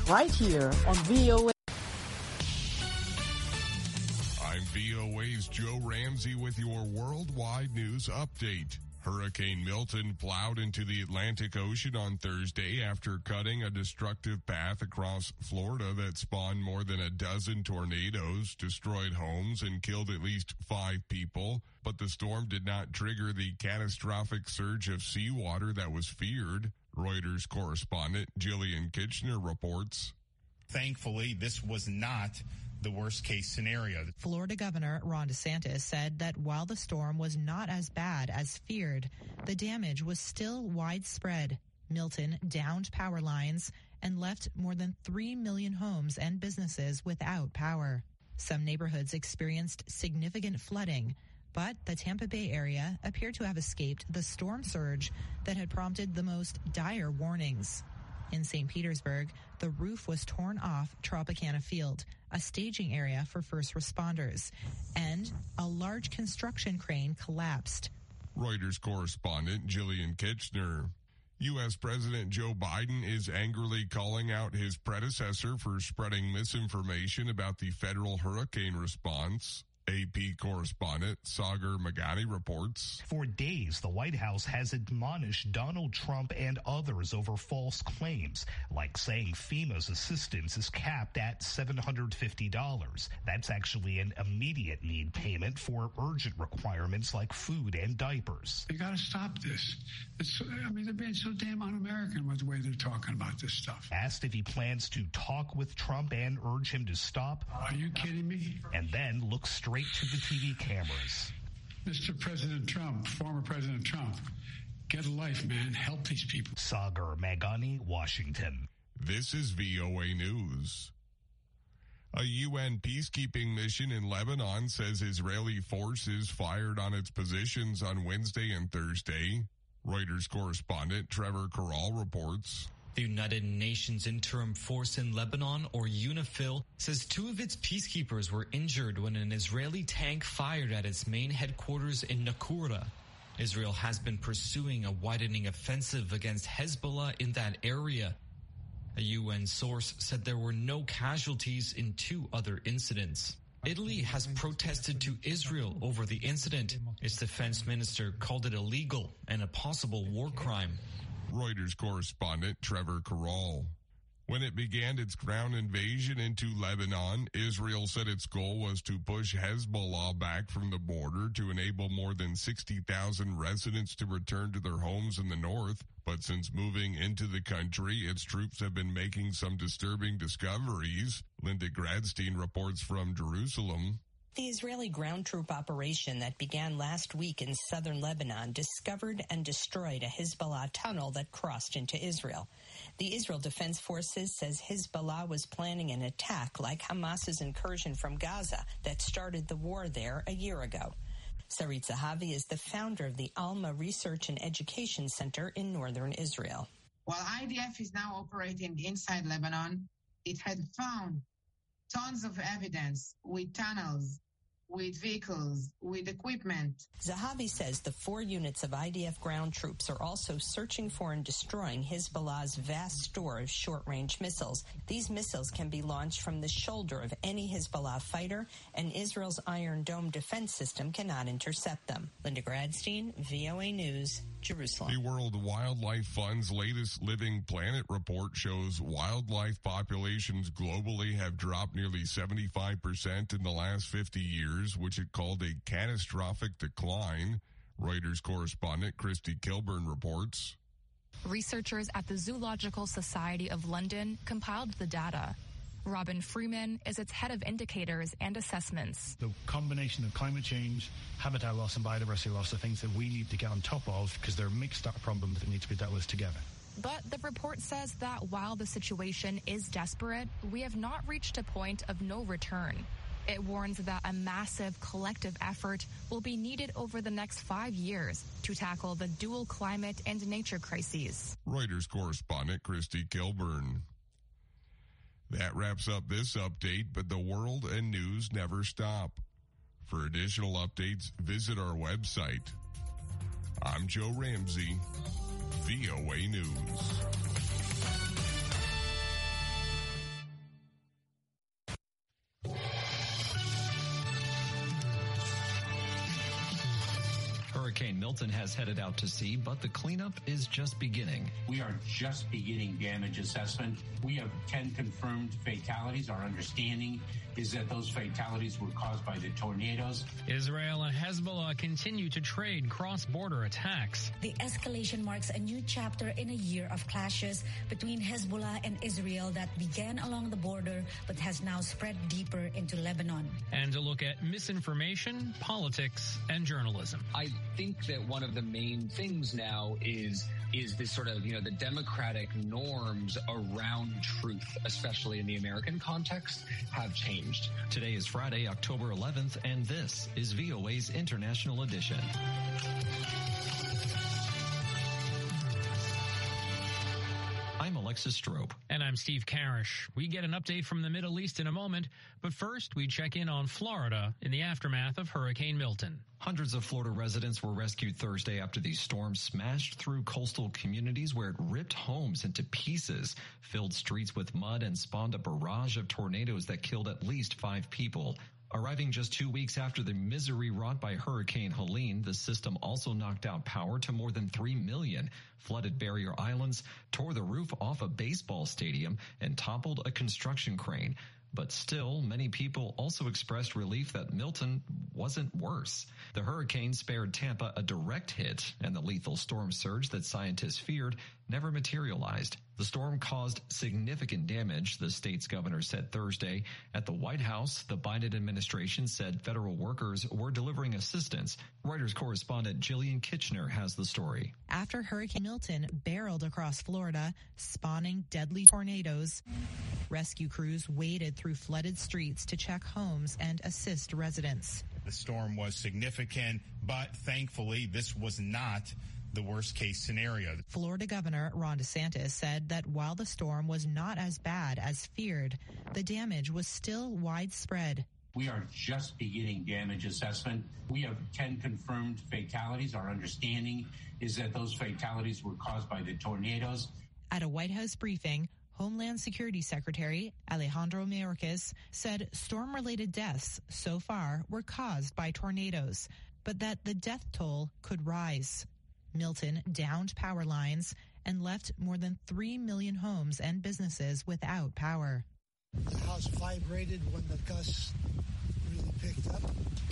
right here on VOA. I'm VOA's Joe Ramsey with your worldwide news update. Hurricane Milton plowed into the Atlantic Ocean on Thursday after cutting a destructive path across Florida that spawned more than a dozen tornadoes, destroyed homes, and killed at least 5 people. But the storm did not trigger the catastrophic surge of seawater that was feared. Reuters correspondent Jillian Kitchener reports. Thankfully, this was not the worst-case scenario. Florida Governor Ron DeSantis said that while the storm was not as bad as feared, the damage was still widespread. Milton downed power lines and left more than 3 million homes and businesses without power. Some neighborhoods experienced significant flooding, but the Tampa Bay area appeared to have escaped the storm surge that had prompted the most dire warnings. In St. Petersburg, the roof was torn off Tropicana Field, a staging area for first responders, and a large construction crane collapsed. Reuters correspondent Jillian Kitchener. U.S. President Joe Biden is angrily calling out his predecessor for spreading misinformation about the federal hurricane response. AP correspondent Sagar Meghani reports. For days, the White House has admonished Donald Trump and others over false claims, like saying FEMA's assistance is capped at $750. That's actually an immediate need payment for urgent requirements like food and diapers. You got to stop this. They're being so damn un-American with the way they're talking about this stuff. Asked if he plans to talk with Trump and urge him to stop. Are you kidding me? And then look straight to the TV cameras. Mr. President Trump, former President Trump, get a life, man. Help these people. Sagar Meghani, Washington. This is VOA News. A UN peacekeeping mission in Lebanon says Israeli forces fired on its positions on Wednesday and Thursday. Reuters correspondent Trevor Corral reports. The United Nations Interim Force in Lebanon, or UNIFIL, says 2 of its peacekeepers were injured when an Israeli tank fired at its main headquarters in Naqoura. Israel has been pursuing a widening offensive against Hezbollah in that area. A UN source said there were no casualties in 2 other incidents. Italy has protested to Israel over the incident. Its defense minister called it illegal and a possible war crime. Reuters correspondent Trevor Corral. When it began its ground invasion into Lebanon, Israel said its goal was to push Hezbollah back from the border to enable more than 60,000 residents to return to their homes in the north. But since moving into the country, its troops have been making some disturbing discoveries. Linda Gradstein reports from Jerusalem. The Israeli ground troop operation that began last week in southern Lebanon discovered and destroyed a Hezbollah tunnel that crossed into Israel. The Israel Defense Forces says Hezbollah was planning an attack like Hamas's incursion from Gaza that started the war there a year ago. Sarit Zahavi is the founder of the Alma Research and Education Center in northern Israel. While IDF is now operating inside Lebanon, it had found tons of evidence with tunnels, with vehicles, with equipment. Zahavi says the 4 units of IDF ground troops are also searching for and destroying Hezbollah's vast store of short-range missiles. These missiles can be launched from the shoulder of any Hezbollah fighter, and Israel's Iron Dome defense system cannot intercept them. Linda Gradstein, VOA News, Jerusalem. The World Wildlife Fund's latest Living Planet report shows wildlife populations globally have dropped nearly 75% in the last 50 years, which it called a catastrophic decline. Reuters correspondent Christy Kilburn reports. Researchers at the Zoological Society of London compiled the data. Robin Freeman is its head of indicators and assessments. The combination of climate change, habitat loss and biodiversity loss are things that we need to get on top of because they're mixed up problems that need to be dealt with together. But the report says that while the situation is desperate, we have not reached a point of no return. It warns that a massive collective effort will be needed over the next 5 years to tackle the dual climate and nature crises. Reuters correspondent Christy Kilburn. That wraps up this update, but the world and news never stop. For additional updates, visit our website. I'm Joe Ramsey, VOA News. Hurricane Milton has headed out to sea, but the cleanup is just beginning. We are just beginning damage assessment. We have 10 confirmed fatalities. Our understanding is that those fatalities were caused by the tornadoes. Israel and Hezbollah continue to trade cross-border attacks. The escalation marks a new chapter in a year of clashes between Hezbollah and Israel that began along the border but has now spread deeper into Lebanon. And a look at misinformation, politics, and journalism. I think that one of the main things now is this sort of, the democratic norms around truth, especially in the American context, have changed. Today is Friday, October 11th, and this is VOA's International Edition. I'm Alexis Strope. And I'm Steve Karish. We get an update from the Middle East in a moment, but first we check in on Florida in the aftermath of Hurricane Milton. Hundreds of Florida residents were rescued Thursday after the storm smashed through coastal communities where it ripped homes into pieces, filled streets with mud, and spawned a barrage of tornadoes that killed at least 5 people. Arriving just 2 weeks after the misery wrought by Hurricane Helene, the system also knocked out power to more than 3 million, flooded barrier islands, tore the roof off a baseball stadium, and toppled a construction crane. But still, many people also expressed relief that Milton wasn't worse. The hurricane spared Tampa a direct hit, and the lethal storm surge that scientists feared never materialized. The storm caused significant damage, the state's governor said Thursday. At the White House, the Biden administration said federal workers were delivering assistance. Reuters correspondent Jillian Kitchener has the story. After Hurricane Milton barreled across Florida, spawning deadly tornadoes, rescue crews waded through flooded streets to check homes and assist residents. The storm was significant, but thankfully this was not the worst case scenario. Florida Governor Ron DeSantis said that while the storm was not as bad as feared, the damage was still widespread. We are just beginning damage assessment. We have 10 confirmed fatalities. Our understanding is that those fatalities were caused by the tornadoes. At a White House briefing, Homeland Security Secretary Alejandro Mayorkas said storm-related deaths so far were caused by tornadoes, but that the death toll could rise. Milton downed power lines and left more than 3 million homes and businesses without power. The house vibrated when the gusts really picked up.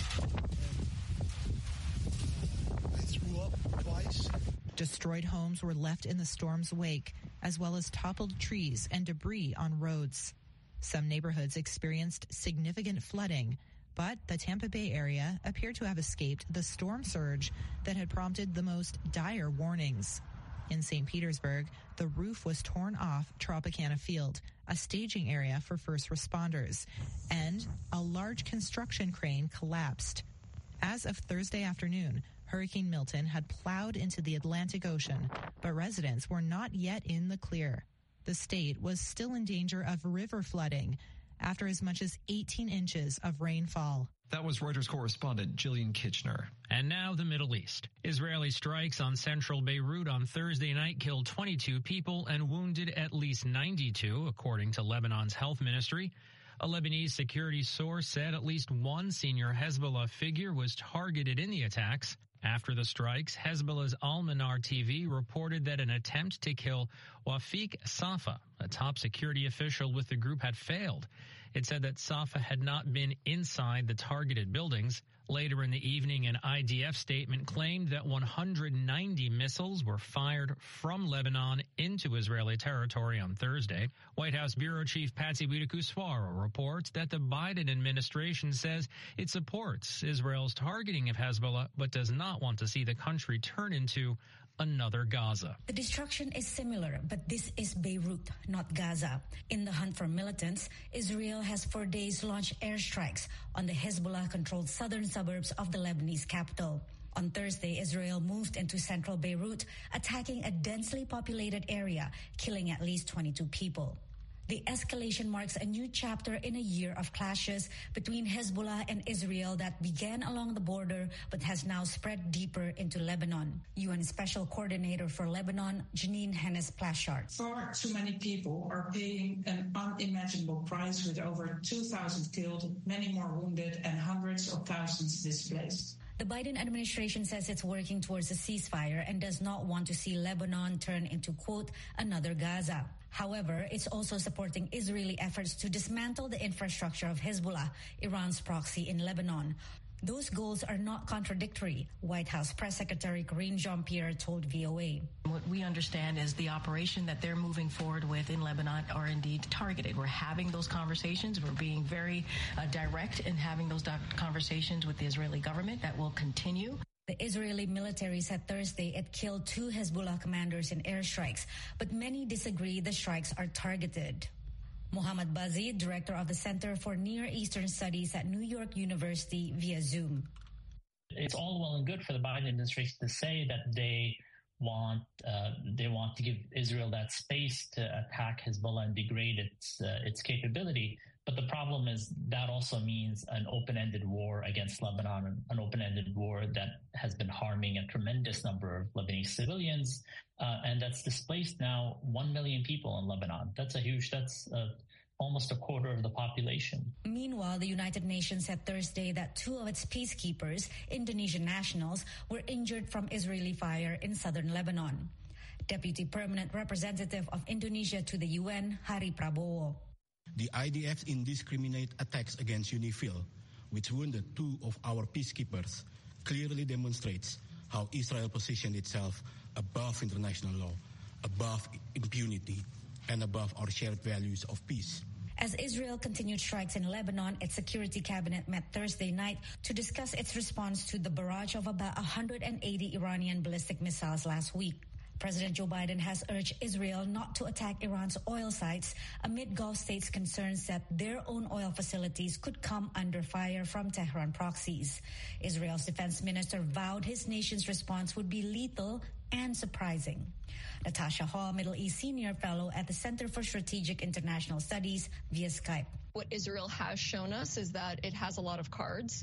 And, I threw up twice. Destroyed homes were left in the storm's wake, as well as toppled trees and debris on roads. Some neighborhoods experienced significant flooding, but the Tampa Bay area appeared to have escaped the storm surge that had prompted the most dire warnings. In St. Petersburg, the roof was torn off Tropicana Field, a staging area for first responders, and a large construction crane collapsed. As of Thursday afternoon, Hurricane Milton had plowed into the Atlantic Ocean, but residents were not yet in the clear. The state was still in danger of river flooding after as much as 18 inches of rainfall. That was Reuters correspondent Jillian Kitchener. And now the Middle East. Israeli strikes on central Beirut on Thursday night killed 22 people and wounded at least 92, according to Lebanon's health ministry. A Lebanese security source said at least one senior Hezbollah figure was targeted in the attacks. After the strikes, Hezbollah's Al-Manar TV reported that an attempt to kill Wafiq Safa, a top security official with the group, had failed. It said that Safa had not been inside the targeted buildings. Later in the evening, an IDF statement claimed that 190 missiles were fired from Lebanon into Israeli territory on Thursday. White House Bureau Chief Patsy Widakuswara reports that the Biden administration says it supports Israel's targeting of Hezbollah, but does not want to see the country turn into another Gaza. The destruction is similar, but this is Beirut, not Gaza. In the hunt for militants, Israel has for days launched airstrikes on the Hezbollah-controlled southern suburbs of the Lebanese capital. On Thursday, Israel moved into central Beirut, attacking a densely populated area, killing at least 22 people. The escalation marks a new chapter in a year of clashes between Hezbollah and Israel that began along the border but has now spread deeper into Lebanon. UN Special Coordinator for Lebanon, Janine Hennes-Plashart. Far too many people are paying an unimaginable price, with over 2,000 killed, many more wounded, and hundreds of thousands displaced. The Biden administration says it's working towards a ceasefire and does not want to see Lebanon turn into, quote, another Gaza. However, it's also supporting Israeli efforts to dismantle the infrastructure of Hezbollah, Iran's proxy in Lebanon. Those goals are not contradictory, White House Press Secretary Karine Jean-Pierre told VOA. What we understand is the operation that they're moving forward with in Lebanon are indeed targeted. We're having those conversations. We're being very direct in having those conversations with the Israeli government. That will continue. The Israeli military said Thursday it killed 2 Hezbollah commanders in airstrikes, but many disagree the strikes are targeted. Mohammad Bazid, director of the Center for Near Eastern Studies at New York University via Zoom. It's all well and good for the Biden administration to say that they want to give Israel that space to attack Hezbollah and degrade its capability. But the problem is that also means an open-ended war against Lebanon, an open-ended war that has been harming a tremendous number of Lebanese civilians, and that's displaced now 1 million people in Lebanon. That's almost a quarter of the population. Meanwhile, the United Nations said Thursday that 2 of its peacekeepers, Indonesian nationals, were injured from Israeli fire in southern Lebanon. Deputy Permanent Representative of Indonesia to the UN, Hari Prabowo. The IDF's indiscriminate attacks against UNIFIL, which wounded 2 of our peacekeepers, clearly demonstrates how Israel positioned itself above international law, above impunity, and above our shared values of peace. As Israel continued strikes in Lebanon, its Security Cabinet met Thursday night to discuss its response to the barrage of about 180 Iranian ballistic missiles last week. President Joe Biden has urged Israel not to attack Iran's oil sites amid Gulf states' concerns that their own oil facilities could come under fire from Tehran proxies. Israel's defense minister vowed his nation's response would be lethal and surprising. Natasha Hall, Middle East Senior Fellow at the Center for Strategic International Studies via Skype. What Israel has shown us is that it has a lot of cards,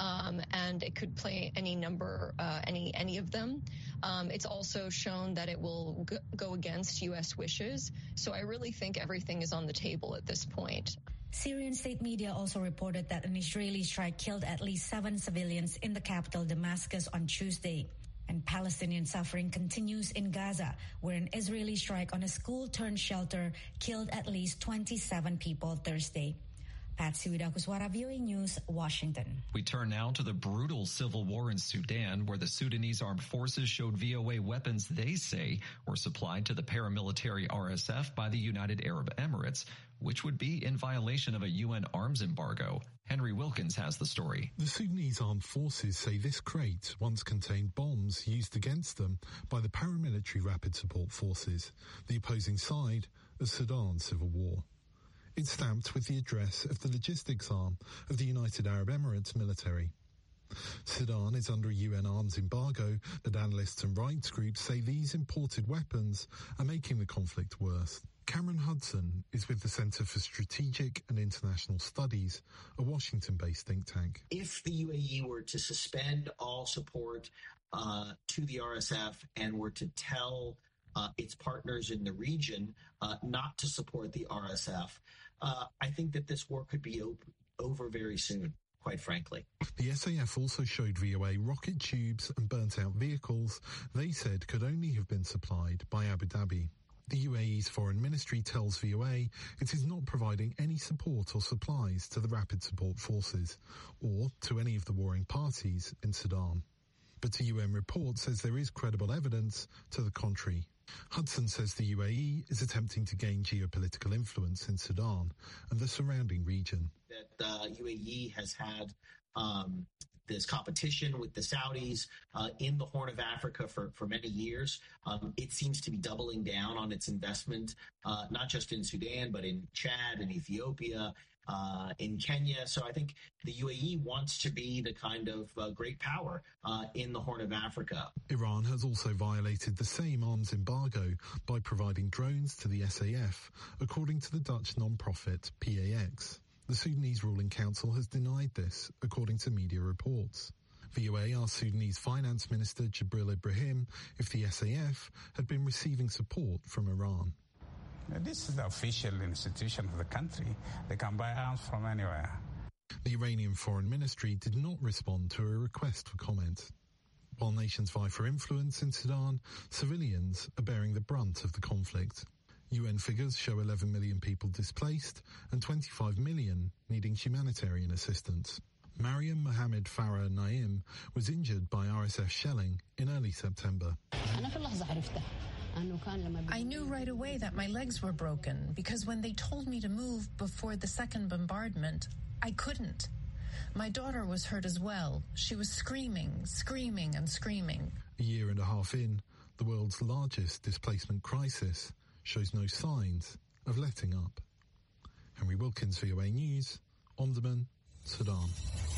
and it could play any number, any of them. It's also shown that it will go against U.S. wishes. So I really think everything is on the table at this point. Syrian state media also reported that an Israeli strike killed at least 7 civilians in the capital Damascus on Tuesday. And Palestinian suffering continues in Gaza, where an Israeli strike on a school-turned-shelter killed at least 27 people Thursday. Patsy Widakuswara, VOA News, Washington. We turn now to the brutal civil war in Sudan, where the Sudanese armed forces showed VOA weapons they say were supplied to the paramilitary RSF by the United Arab Emirates, which would be in violation of a UN arms embargo. Henry Wilkins has the story. The Sudanese armed forces say this crate once contained bombs used against them by the paramilitary Rapid Support Forces, the opposing side of Sudan's civil war. It's stamped with the address of the logistics arm of the United Arab Emirates military. Sudan is under a UN arms embargo, but analysts and rights groups say these imported weapons are making the conflict worse. Cameron Hudson is with the Center for Strategic and International Studies, a Washington-based think tank. If the UAE were to suspend all support to the RSF and were to tell its partners in the region not to support the RSF, I think that this war could be over very soon, quite frankly. The SAF also showed VOA rocket tubes and burnt-out vehicles they said could only have been supplied by Abu Dhabi. The UAE's foreign ministry tells VOA it is not providing any support or supplies to the Rapid Support Forces or to any of the warring parties in Sudan. But a UN report says there is credible evidence to the contrary. Hudson says the UAE is attempting to gain geopolitical influence in Sudan and the surrounding region. That UAE has had this competition with the Saudis in the Horn of Africa for many years. It seems to be doubling down on its investment, not just in Sudan, but in Chad and Ethiopia, in Kenya. So I think the UAE wants to be the kind of great power in the Horn of Africa. Iran has also violated the same arms embargo by providing drones to the SAF, according to the Dutch non-profit PAX. The Sudanese ruling council has denied this, according to media reports. VOA asked Sudanese Finance Minister Jibril Ibrahim if the SAF had been receiving support from Iran. This is the official institution of the country. They can buy arms from anywhere. The Iranian Foreign Ministry did not respond to a request for comment. While nations vie for influence in Sudan, civilians are bearing the brunt of the conflict. UN figures show 11 million people displaced and 25 million needing humanitarian assistance. Mariam Mohammed Farah Naim was injured by RSF shelling in early September. I knew right away that my legs were broken because when they told me to move before the second bombardment, I couldn't. My daughter was hurt as well. She was screaming, and screaming. A year and a half in, the world's largest displacement crisis shows no signs of letting up. Henry Wilkins, VOA News, Omdurman, Sudan.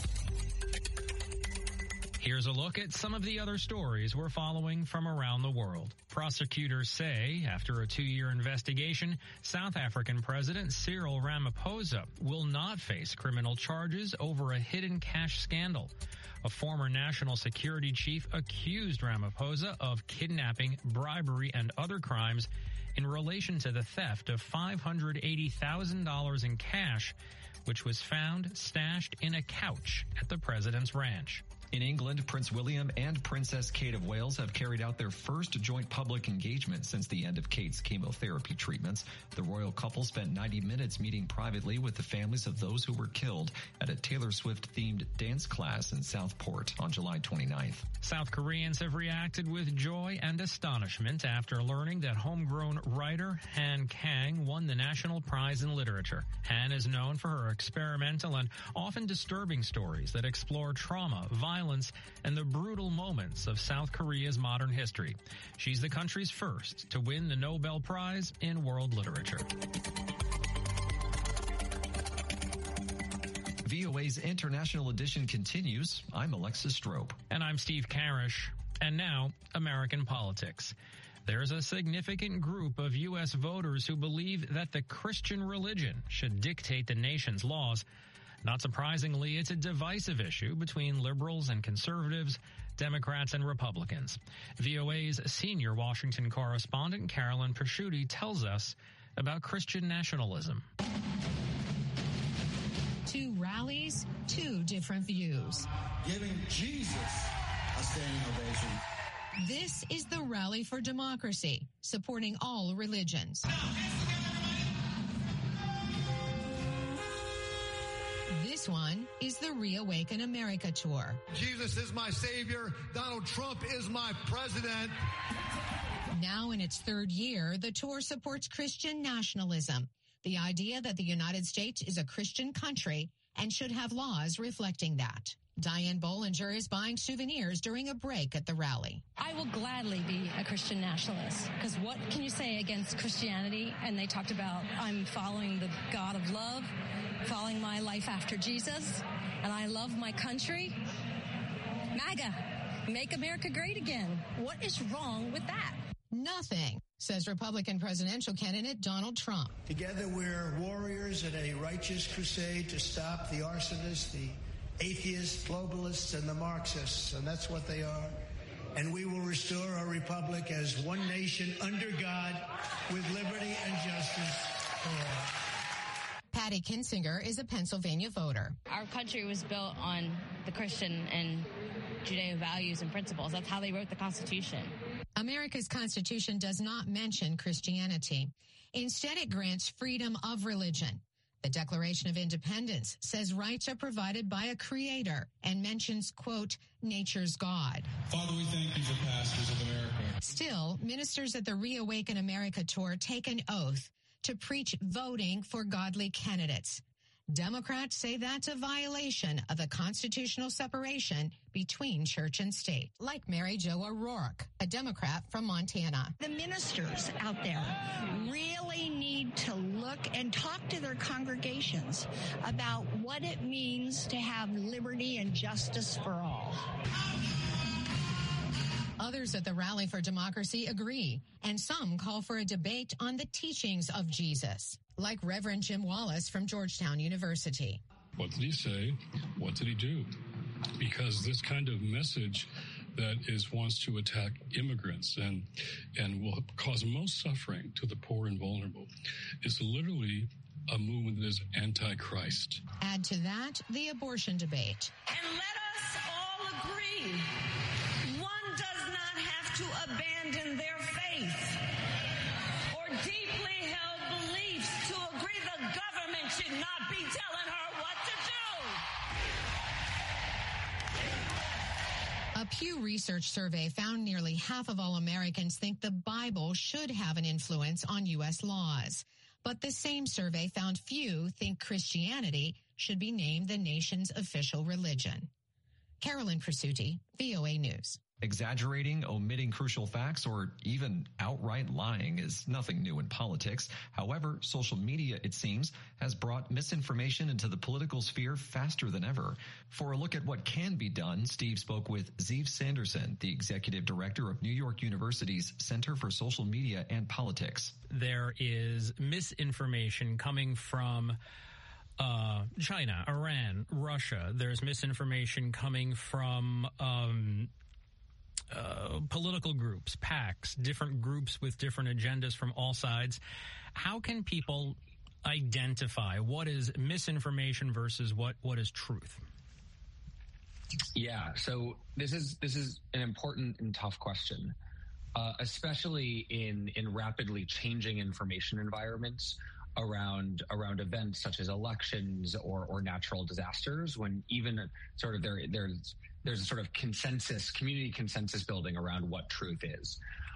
Here's a look at some of the other stories we're following from around the world. Prosecutors say, after a 2-year investigation, South African President Cyril Ramaphosa will not face criminal charges over a hidden cash scandal. A former national security chief accused Ramaphosa of kidnapping, bribery, and other crimes in relation to the theft of $580,000 in cash, which was found stashed in a couch at the president's ranch. In England, Prince William and Princess Kate of Wales have carried out their first joint public engagement since the end of Kate's chemotherapy treatments. The royal couple spent 90 minutes meeting privately with the families of those who were killed at a Taylor Swift-themed dance class in Southport on July 29th. South Koreans have reacted with joy and astonishment after learning that homegrown writer Han Kang won the National Prize in Literature. Han is known for her experimental and often disturbing stories that explore trauma, violence, and the brutal moments of South Korea's modern history. She's the country's first to win the Nobel Prize in World Literature. VOA's International Edition continues. I'm Alexis Strope. And I'm Steve Karish. And now, American politics. There's a significant group of U.S. voters who believe that the Christian religion should dictate the nation's laws. Not surprisingly, it's a divisive issue between liberals and conservatives, Democrats and Republicans. VOA's senior Washington correspondent, Carolyn Pasciuti, tells us about Christian nationalism. 2 rallies, 2 different views. Giving Jesus a standing ovation. This is the Rally for Democracy, supporting all religions. This one is the Reawaken America Tour. Jesus is my savior. Donald Trump is my president. Now in its 3rd year, the tour supports Christian nationalism, the idea that the United States is a Christian country and should have laws reflecting that. Diane Bollinger is buying souvenirs during a break at the rally. I will gladly be a Christian nationalist, because what can you say against Christianity? And they talked about, I'm following the God of love, following my life after Jesus, and I love my country. MAGA, make America great again. What is wrong with that? Nothing, says Republican presidential candidate Donald Trump. Together we're warriors in a righteous crusade to stop the arsonists, the atheists, globalists, and the Marxists, and that's what they are. And we will restore our republic as one nation under God with liberty and justice for all. Patty Kinsinger is a Pennsylvania voter. Our country was built on the Christian and Judeo values and principles. That's how they wrote the Constitution. America's Constitution does not mention Christianity. Instead, it grants freedom of religion. The Declaration of Independence says rights are provided by a creator and mentions, quote, nature's God. Father, we thank you for pastors of America. Still, ministers at the Reawaken America Tour take an oath to preach voting for godly candidates. Democrats say that's a violation of the constitutional separation between church and state, like Mary Jo O'Rourke, a Democrat from Montana. The ministers out there really need to look and talk to their congregations about what it means to have liberty and justice for all. Others at the Rally for Democracy agree, and some call for a debate on the teachings of Jesus, like Reverend Jim Wallace from Georgetown University. What did he say? What did he do? Because this kind of message that wants to attack immigrants and will cause most suffering to the poor and vulnerable is literally a movement that is anti-Christ. Add to that the abortion debate. And let us all agree, one does not have to abandon their faith or deeply held beliefs to agree the government should not be telling her what to do. A Pew Research survey found nearly half of all Americans think the Bible should have an influence on U.S. laws. But the same survey found few think Christianity should be named the nation's official religion. Carolyn Presutti, VOA News. Exaggerating, omitting crucial facts, or even outright lying is nothing new in politics. However, social media, it seems, has brought misinformation into the political sphere faster than ever. For a look at what can be done, Steve spoke with Ziv Sanderson, the executive director of New York University's Center for Social Media and Politics. There is misinformation coming from China, Iran, Russia. There's misinformation coming from political groups, PACs, different groups with different agendas from all sides. How can people identify what is misinformation versus what is truth? Yeah, so this is an important and tough question, especially in rapidly changing information environments around events such as elections or natural disasters, when even sort of there's a sort of community consensus building around what truth is.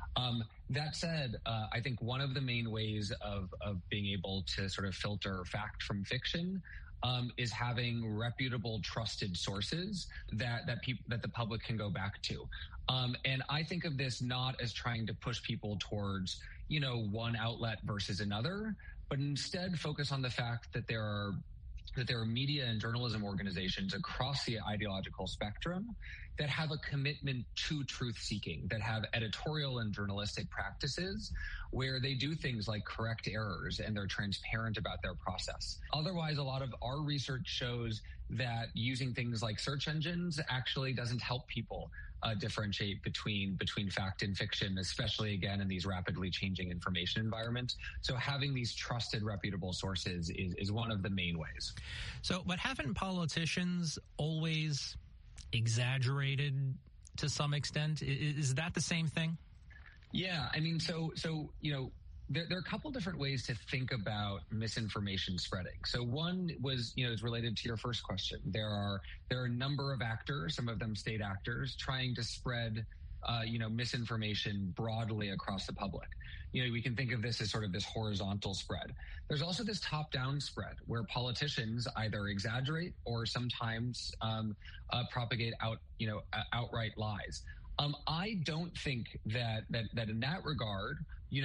That said, I think one of the main ways of being able to sort of filter fact from fiction is having reputable, trusted sources that the public can go back to. And I think of this not as trying to push people towards, one outlet versus another, but instead focus on the fact that there are media and journalism organizations across the ideological spectrum that have a commitment to truth seeking, that have editorial and journalistic practices where they do things like correct errors and they're transparent about their process. Otherwise, a lot of our research shows that using things like search engines actually doesn't help people differentiate between fact and fiction, especially again in these rapidly changing information environments. So having these trusted, reputable sources is one of the main ways. So, but haven't politicians always exaggerated to some extent? Is that the same thing? Yeah, I mean, so there are a couple different ways to think about misinformation spreading. So one was, is related to your first question. There are a number of actors, some of them state actors, trying to spread, misinformation broadly across the public. We can think of this as sort of this horizontal spread. There's also this top-down spread where politicians either exaggerate or sometimes propagate outright lies. I don't think that in that regard,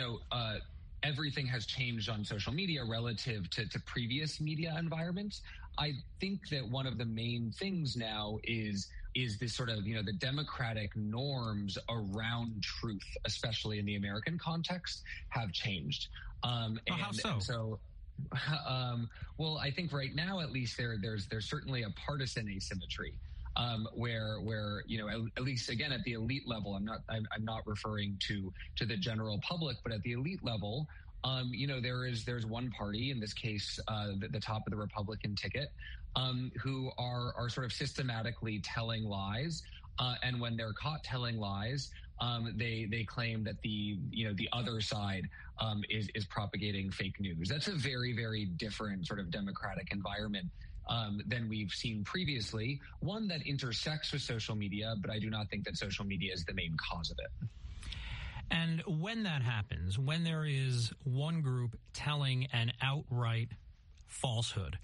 everything has changed on social media relative to previous media environments. I think that one of the main things now is this sort of, the democratic norms around truth, especially in the American context, have changed. How so? Well, I think right now, at least there's certainly a partisan asymmetry. Where at least again at the elite level, I'm not referring to the general public, but at the elite level, there's one party, in this case the top of the Republican ticket, who are sort of systematically telling lies, and when they're caught telling lies, they claim that the other side is propagating fake news. That's a very, very different sort of democratic environment than we've seen previously, one that intersects with social media, but I do not think that social media is the main cause of it. And when that happens, when there is one group telling an outright falsehood,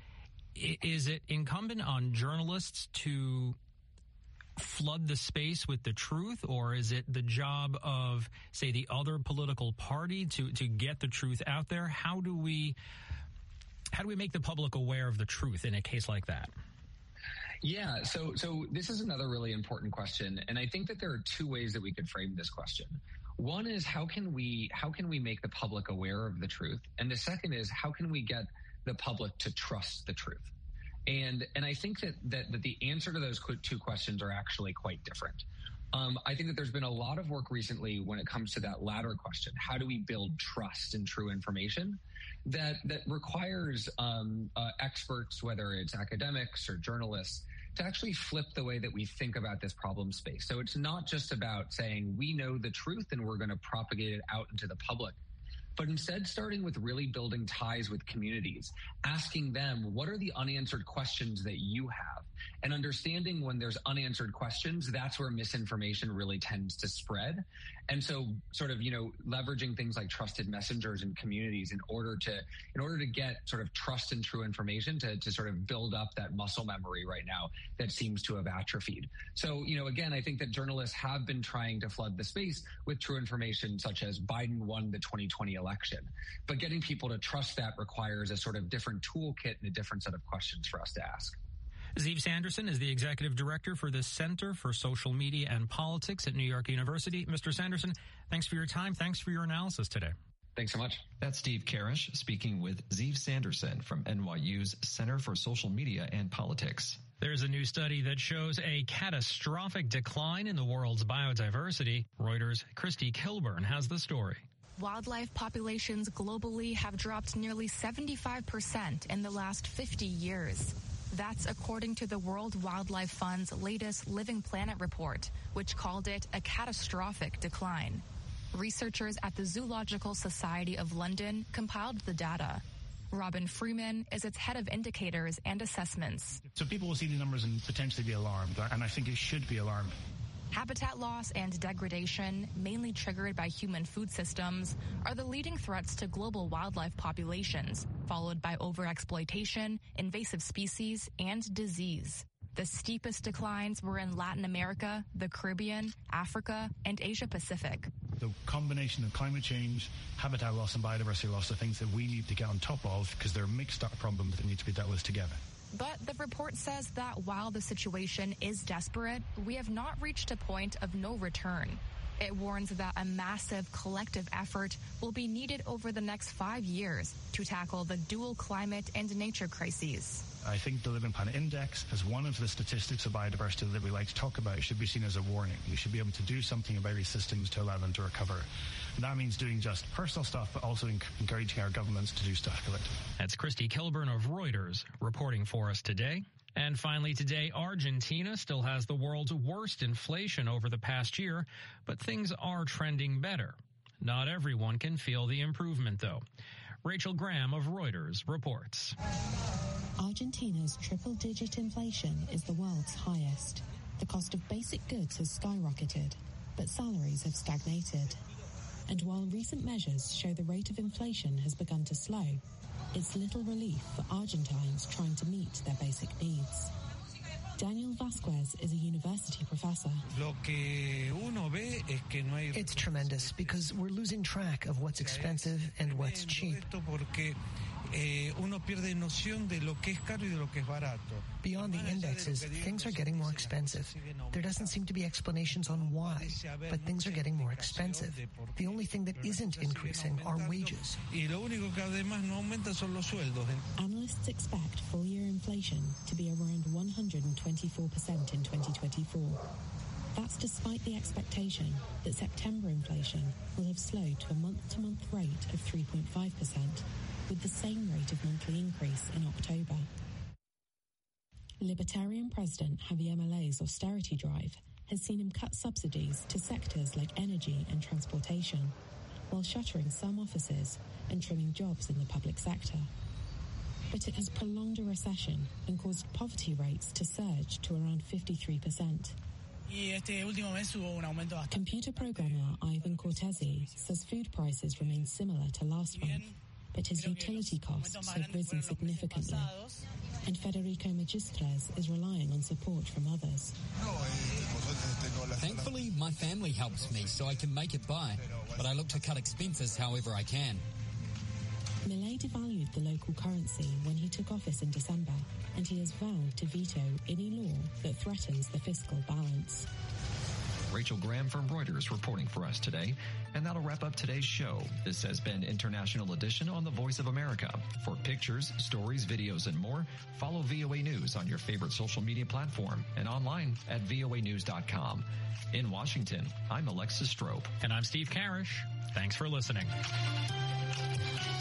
is it incumbent on journalists to flood the space with the truth, or is it the job of, say, the other political party to get the truth out there? How do we make the public aware of the truth in a case like that? Yeah, so this is another really important question, and I think that there are two ways that we could frame this question. One is how can we make the public aware of the truth, and the second is how can we get the public to trust the truth? And I think that the answer to those two questions are actually quite different. I think that there's been a lot of work recently when it comes to that latter question. How do we build trust in true information? That requires experts, whether it's academics or journalists, to actually flip the way that we think about this problem space. So it's not just about saying we know the truth and we're going to propagate it out into the public, but instead starting with really building ties with communities, asking them, what are the unanswered questions that you have? And understanding when there's unanswered questions, that's where misinformation really tends to spread. And so sort of, leveraging things like trusted messengers in communities in order to get sort of trust in true information to sort of build up that muscle memory right now that seems to have atrophied. So, again, I think that journalists have been trying to flood the space with true information, such as Biden won the 2020 election. But getting people to trust that requires a sort of different toolkit and a different set of questions for us to ask. Ziv Sanderson is the executive director for the Center for Social Media and Politics at New York University. Mr. Sanderson, thanks for your time. Thanks for your analysis today. Thanks so much. That's Steve Karish speaking with Ziv Sanderson from NYU's Center for Social Media and Politics. There's a new study that shows a catastrophic decline in the world's biodiversity. Reuters' Christy Kilburn has the story. Wildlife populations globally have dropped nearly 75% in the last 50 years. That's according to the World Wildlife Fund's latest Living Planet report, which called it a catastrophic decline. Researchers at the Zoological Society of London compiled the data. Robin Freeman is its head of indicators and assessments. So people will see the numbers and potentially be alarmed, and I think it should be alarmed. Habitat loss and degradation, mainly triggered by human food systems, are the leading threats to global wildlife populations, followed by overexploitation, invasive species, and disease. The steepest declines were in Latin America, the Caribbean, Africa, and Asia Pacific. The combination of climate change, habitat loss, and biodiversity loss are things that we need to get on top of because they're mixed up problems that need to be dealt with together. But the report says that while the situation is desperate, we have not reached a point of no return. It warns that a massive collective effort will be needed over the next 5 years to tackle the dual climate and nature crises. I think the Living Planet Index, as one of the statistics of biodiversity that we like to talk about, should be seen as a warning. We should be able to do something about these systems to allow them to recover. And that means doing just personal stuff, but also encouraging our governments to do stuff collectively. That's Christy Kilburn of Reuters reporting for us today. And finally today, Argentina still has the world's worst inflation over the past year, but things are trending better. Not everyone can feel the improvement, though. Rachel Graham of Reuters reports. Argentina's triple-digit inflation is the world's highest. The cost of basic goods has skyrocketed, but salaries have stagnated. And while recent measures show the rate of inflation has begun to slow, it's little relief for Argentines trying to meet their basic needs. Daniel Vasquez is a university professor. It's tremendous because we're losing track of what's expensive and what's cheap. Beyond the indexes, things are getting more expensive. There doesn't seem to be explanations on why, but things are getting more expensive. The only thing that isn't increasing are wages. Analysts expect full-year inflation to be around 124% in 2024. That's despite the expectation that September inflation will have slowed to a month-to-month rate of 3.5%, with the same rate of monthly increase in October. Libertarian President Javier Milei's austerity drive has seen him cut subsidies to sectors like energy and transportation, while shuttering some offices and trimming jobs in the public sector. But it has prolonged a recession and caused poverty rates to surge to around 53%. Computer programmer Ivan Cortese says food prices remain similar to last month, but his utility costs have risen significantly, and Federico Magistres is relying on support from others. Thankfully, my family helps me so I can make it by, but I look to cut expenses however I can. Milei devalued the local currency when he took office in December, and he has vowed to veto any law that threatens the fiscal balance. Rachel Graham from Reuters reporting for us today. And that'll wrap up today's show. This has been International Edition on the Voice of America. For pictures, stories, videos, and more, follow VOA News on your favorite social media platform and online at voanews.com. In Washington, I'm Alexis Strope. And I'm Steve Karish. Thanks for listening.